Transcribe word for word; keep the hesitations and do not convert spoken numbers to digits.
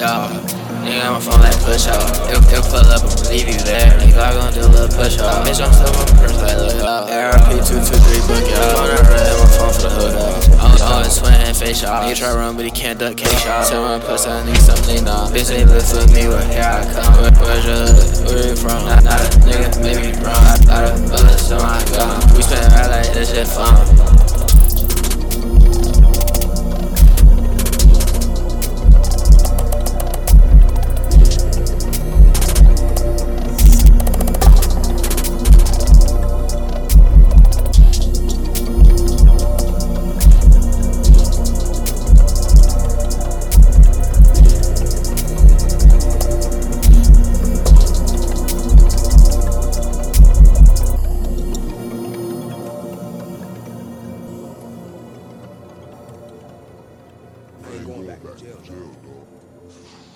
off. Nigga, on my phone like push off. If, if pull up, I'ma leave you there. Nigga, I gon' do a little push off. Bitch, I'm still on my purse like look off. R P two two three book y'all. Phone I run my phone for the hood off. I'm on his twin face off. Nigga try to run, but he can't duck cake shot. Tell my pussy I need something nah. Bitch ain't live for me, where here I come. Where, where's your hood? Where you from? Not, not a nigga, maybe wrong. I thought of bullets on my gun. We spend right like this shit fun. Going back to jail, dog.